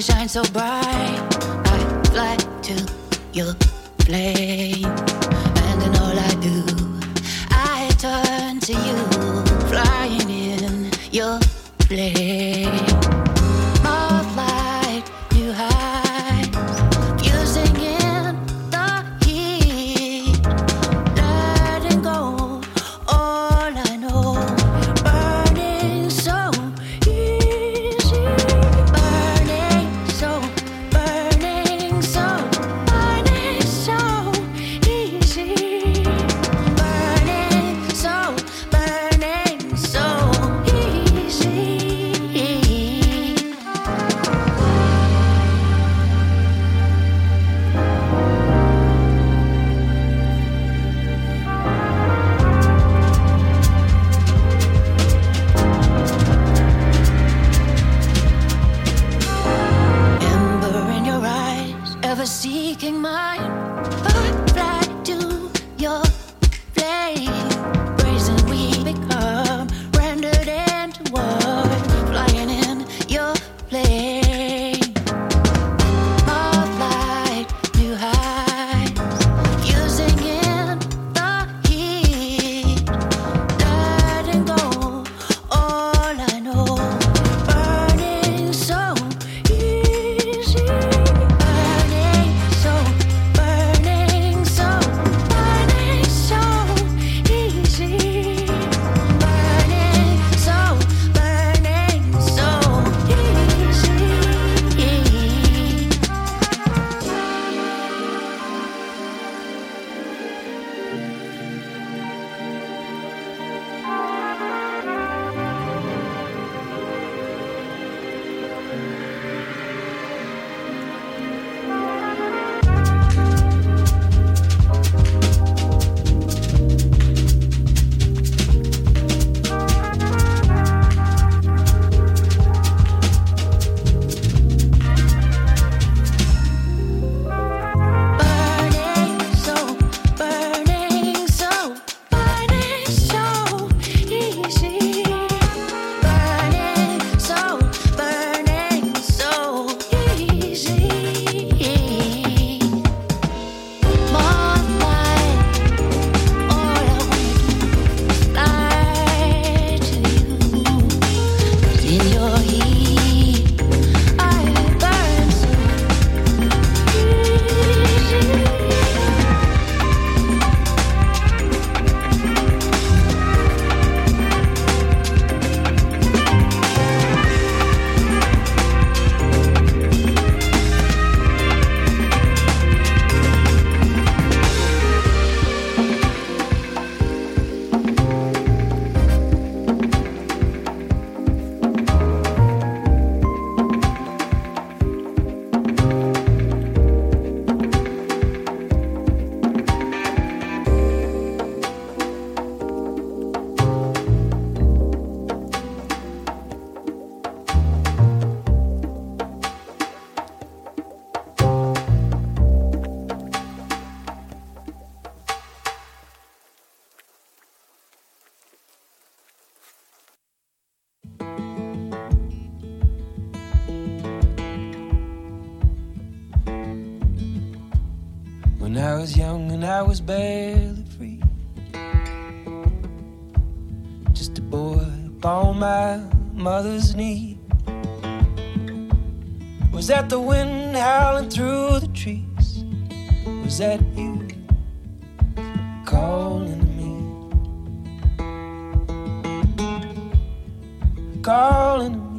you shine so bright. I fly to your flame, and in all I do, I turn to you, flying in your flame. More light, new heights, fusing in the heat, letting go all I know, burning so easy, burning so easy, burning so seeking mine, fly to your flame, brazen we become, rendered into one, flying in your flame. More light, new heights, fusing in the heat, letting go all I know, burning so easy. When I was young and I was barely free, just a boy upon my mother's knee. Was that the wind howling through the trees? Was that you calling me? Calling me?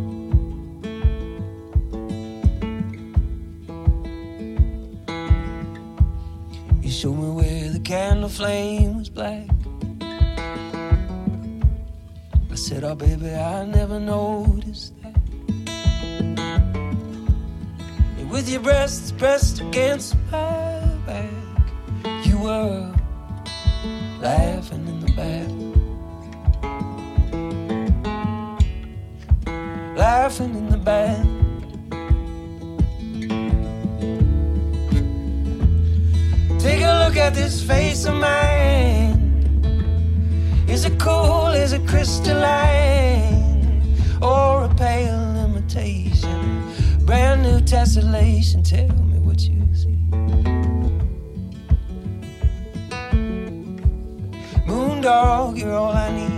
You showed me where the candle flame was black. I said, oh baby, I never noticed that. And with your breasts pressed against my back, you were laughing in the back. Laughing in the back. Take a look at this face of mine. Is it cool, is it crystalline, or a pale imitation? Brand absolute tessellation. Tell me what you see. Moondog, you're all I need.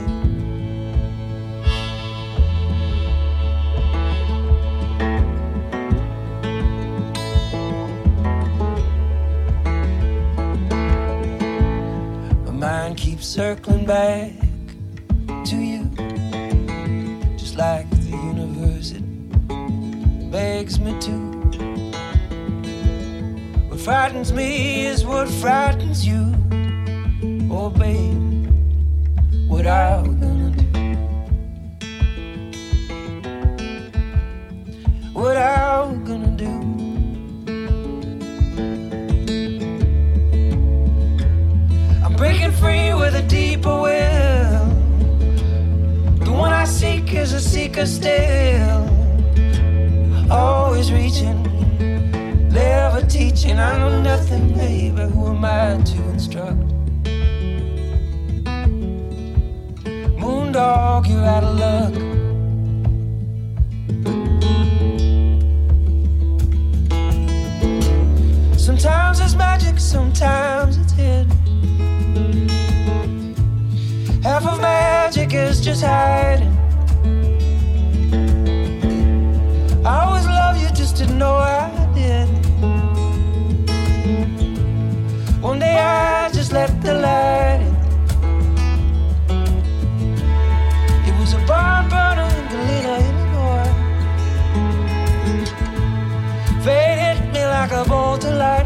Mind keeps circling back to you, just like the universe, it begs me to. What frightens me is what frightens you. Oh babe, what are we gonna do? What are we gonna do? Breaking free with a deeper will. The one I seek is a seeker still. Always reaching, never teaching. I know nothing, baby. Who am I to instruct? Moondog, you're out of luck. Sometimes it's magic, sometimes it's hidden. Half of magic is just hiding. I always loved you, just didn't know I did. One day I just let the light in. It was a barn burner in Galena, Illinois. Fate hit me like a bolt of lightning.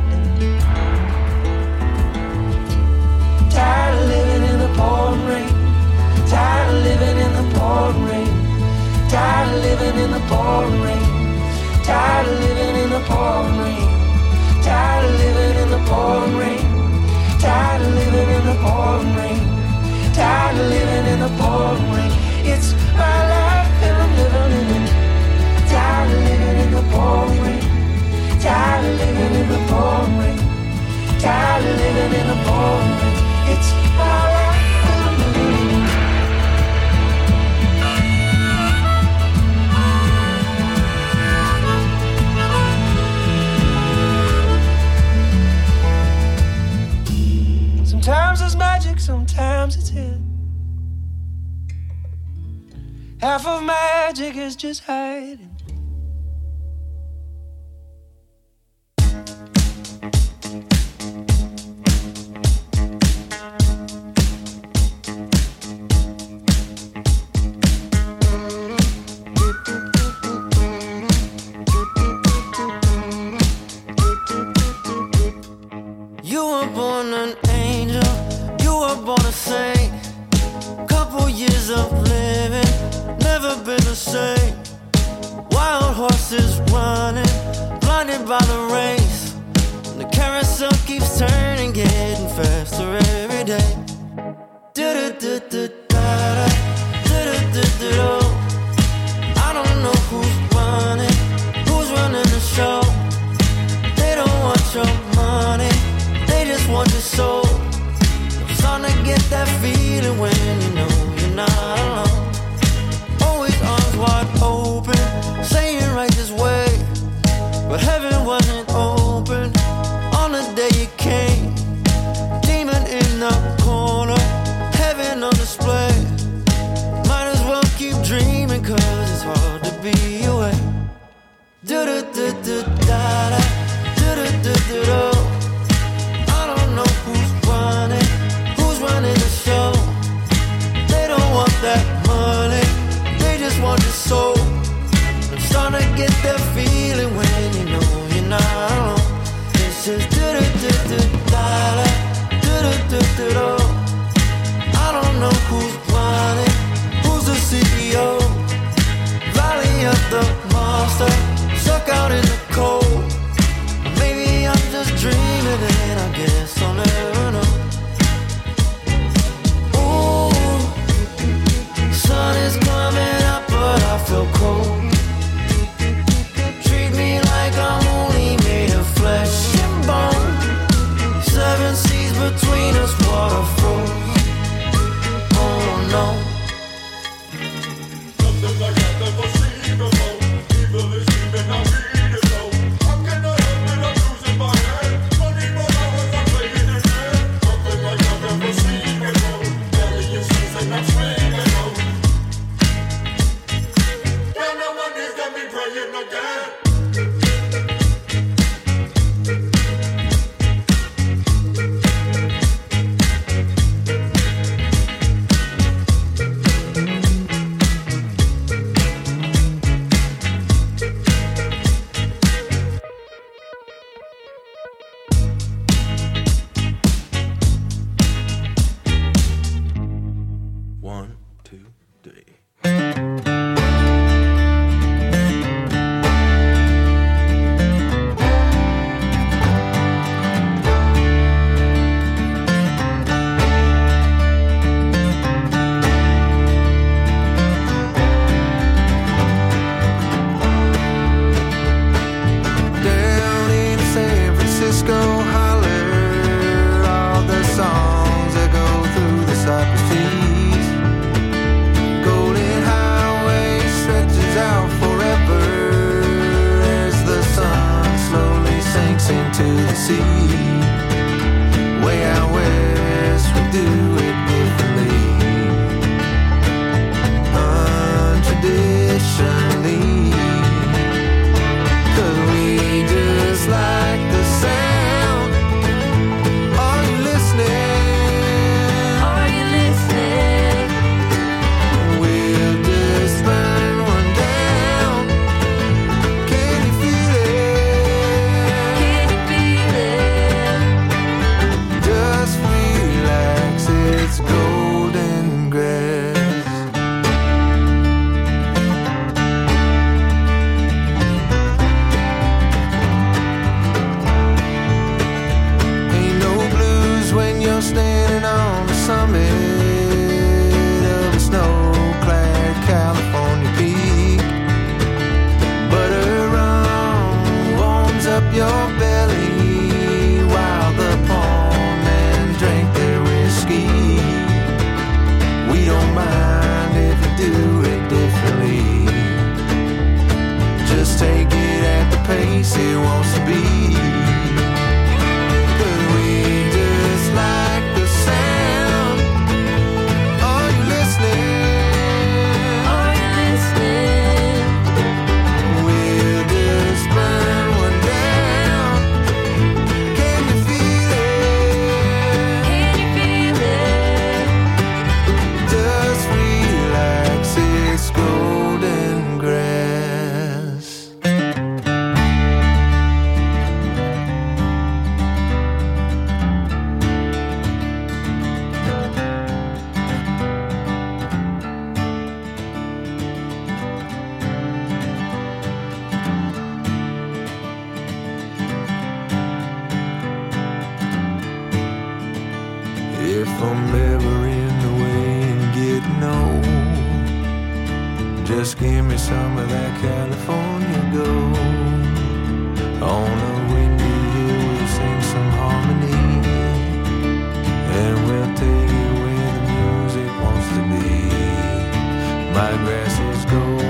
Tired of living in the pouring rain. Tired of living in the pouring rain. Tired of living in the pouring rain. Tired of living in the pouring rain. Tired of living in the pouring rain. Tired of living in the pouring rain. Tired of living in the pouring rain. It's my life and I'm living in it. Tired of living in the pouring rain. Tired of living in the pouring rain. Tired of living in the pouring rain. It's my life and I'm living in it. Sometimes it's magic, sometimes it's hidden. Half of magic is just hiding. You were born an angel, you were born a saint. Couple years of living, never been the same. Wild horses running, blinded by the race. And the carousel keeps turning, getting faster every day. Do-do-do-do-da-da, do-do-do-do-do. I don't know who's running the show. They don't want your money, they just want your soul. I'm starting to get that feeling when you know you're not alone. Always arms wide open, saying right this way. But heaven wasn't open on the day you came. Demon in the corner, heaven on display. Might as well keep dreaming, cause it's hard to be away. Do-do-do-do-da-da, do-do-do-do-do. I don't know who's running the show. They don't want that sea. Way out west, we do it differently. Untraditionally. 'Cause we just like the sound. Are you listening? Are you listening? We'll just burn one down. Can you feel it? Can you feel it? Just relax, it's golden grass. Ain't no blues when you're standing on the summit of a snow-clad California peak. Butter rum warms up your belly while the poor men drink their whiskey. We don't mind if you do it differently. Just take it at the pace it wants to be. 'Cause we just like the sound. Are you listening? Are you listening? We'll just burn one down. Can you feel it? Can you feel it? Just relax, it's golden grass. If I'm ever in the way and getting old, just give me some of that California gold. On a windy hill we'll sing some harmony, and we'll take it where the music wants to be. My grass is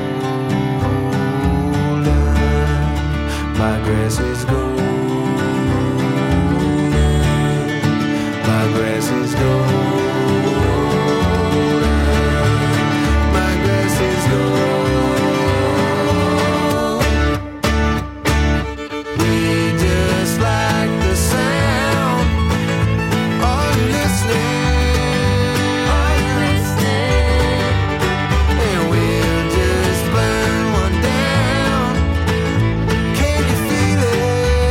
golden, my grass is golden. My grass is golden. My grass is gold. We just like the sound. Are you listening? Are you listening? And we'll just burn one down. Can you feel it?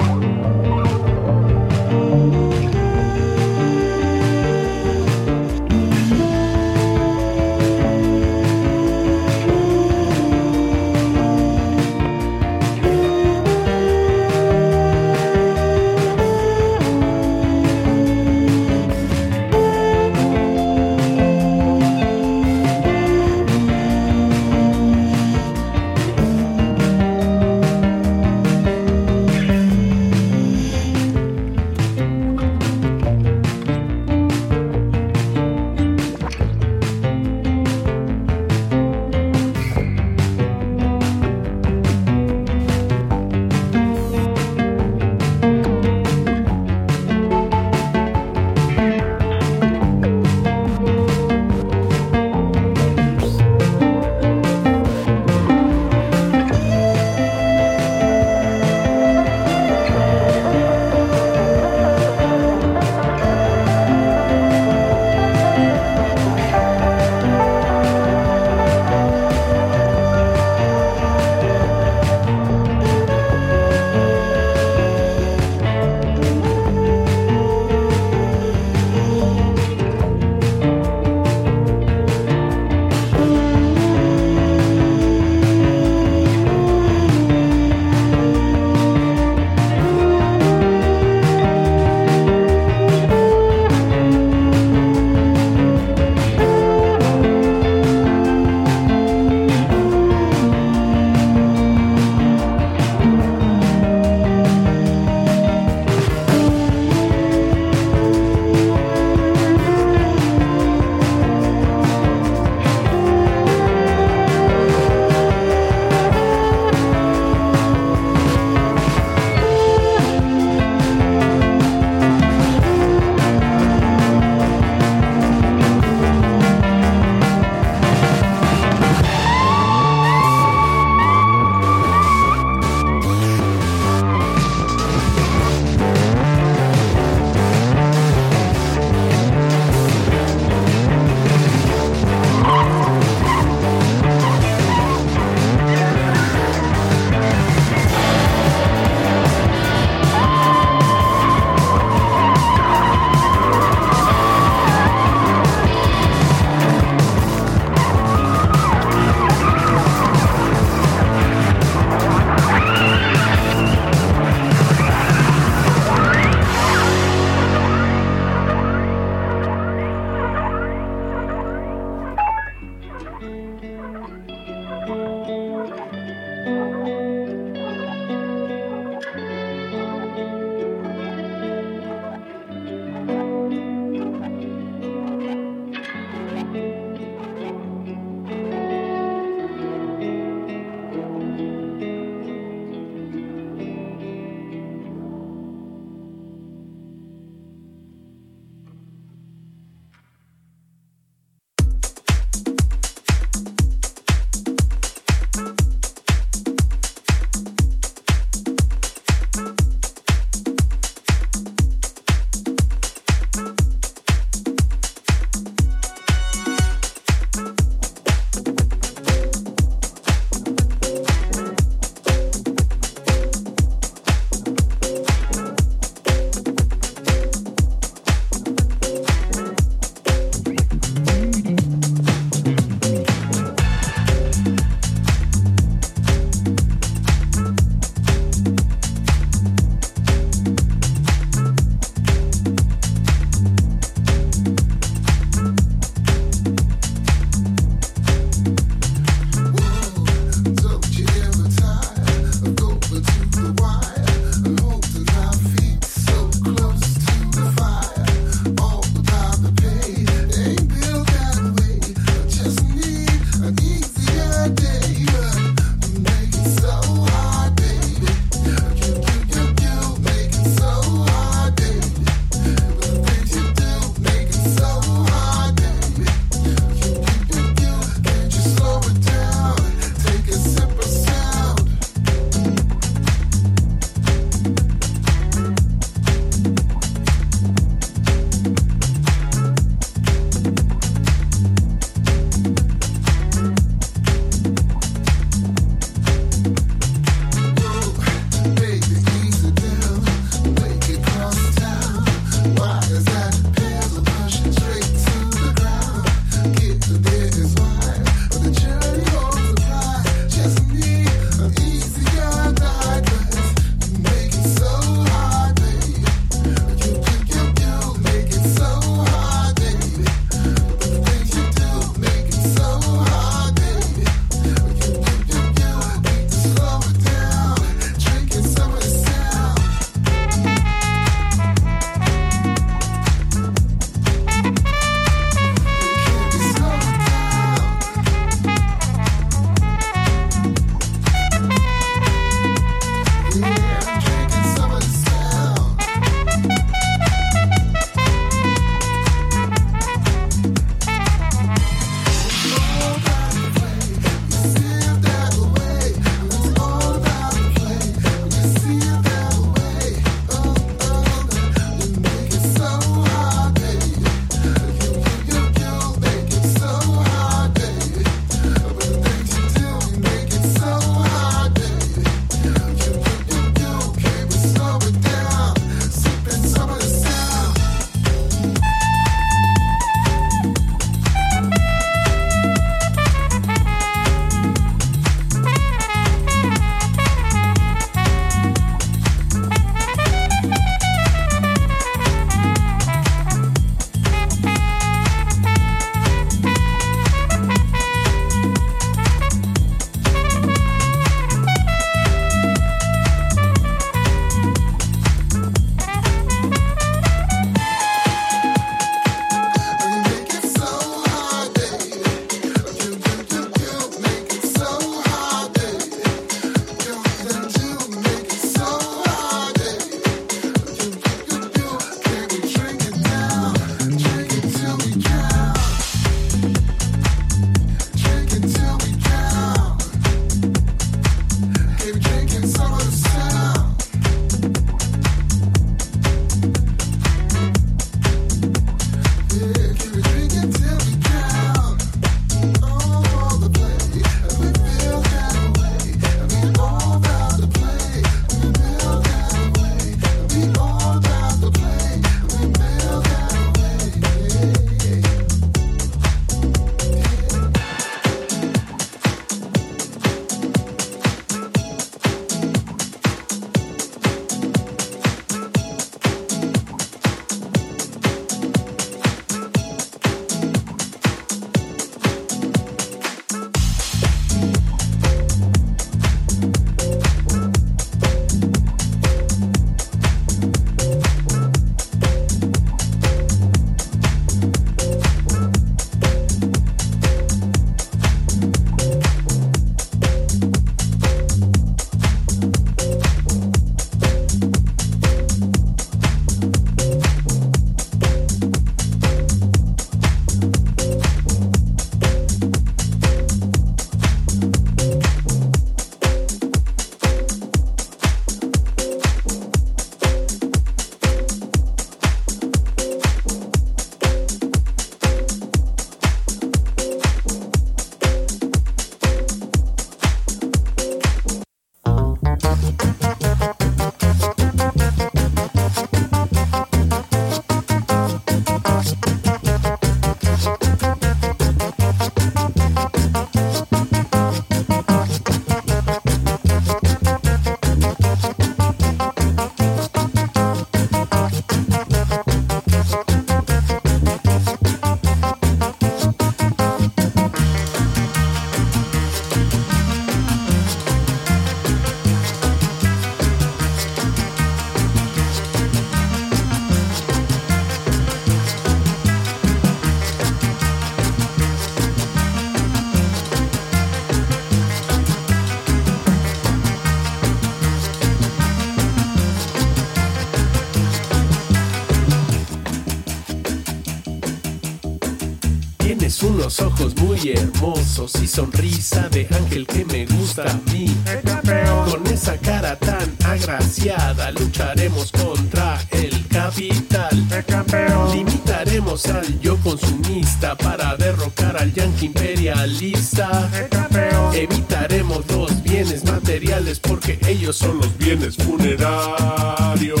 unos ojos muy hermosos y sonrisa de ángel que me gusta a mí. Con esa cara tan agraciada lucharemos contra el capital. Limitaremos al yo consumista para derrocar al yanqui imperialista. Evitaremos los bienes materiales porque ellos son los bienes funerarios.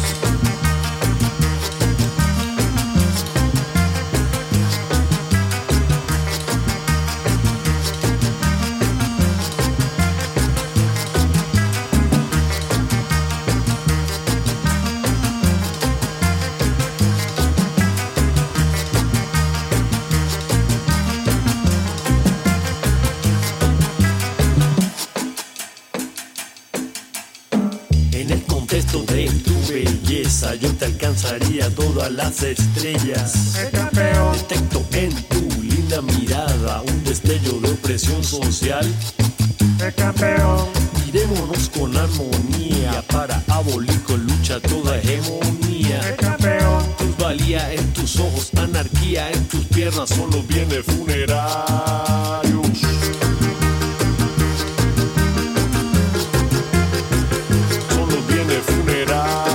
Yo te alcanzaría todas las estrellas. Detecto en tu linda mirada un destello de opresión social. Mirémonos con armonía para abolir con lucha toda hegemonía. Plusvalía en tus ojos, anarquía en tus piernas, son los bienes funerarios. Son los bienes funerarios.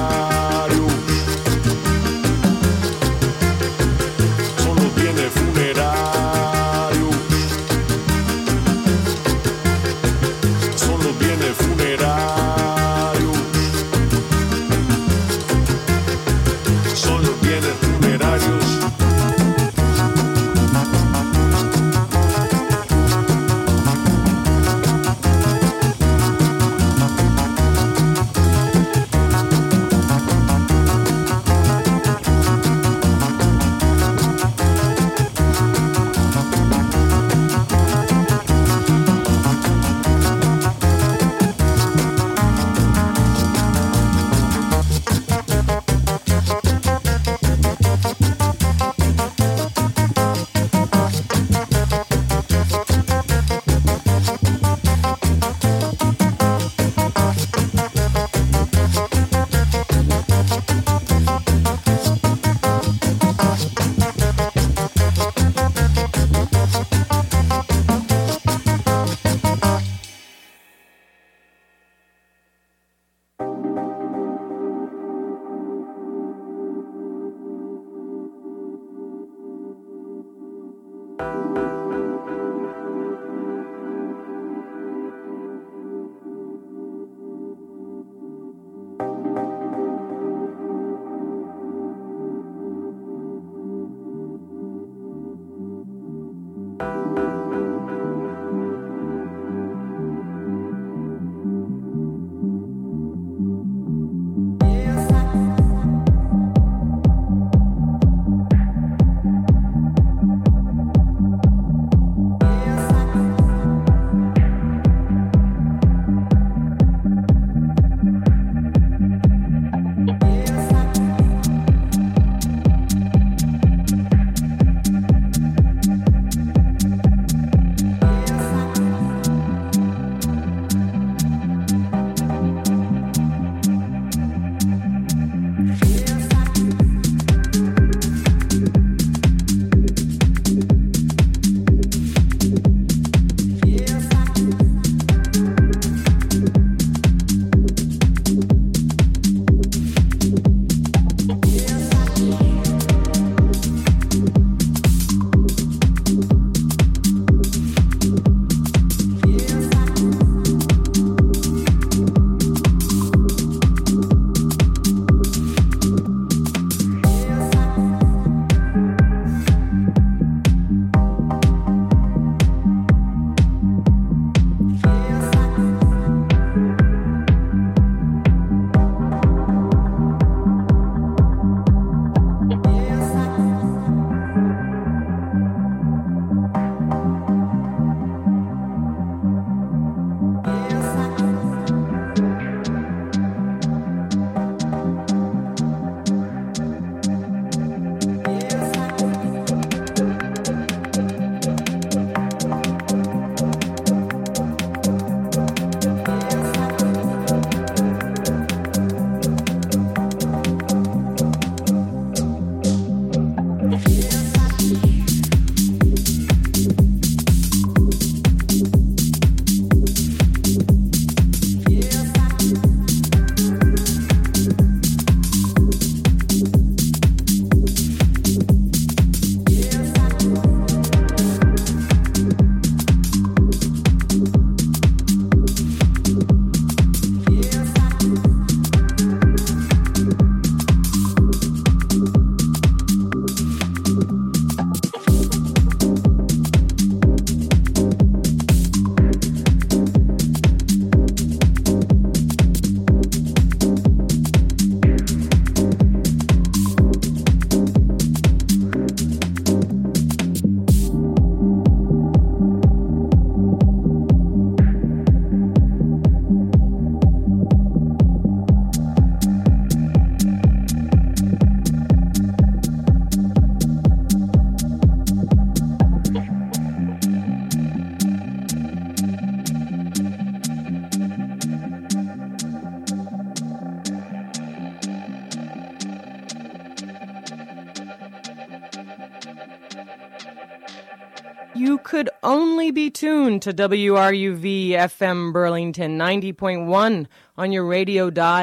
You could only be tuned to WRUV FM Burlington 90.1 on your radio dial.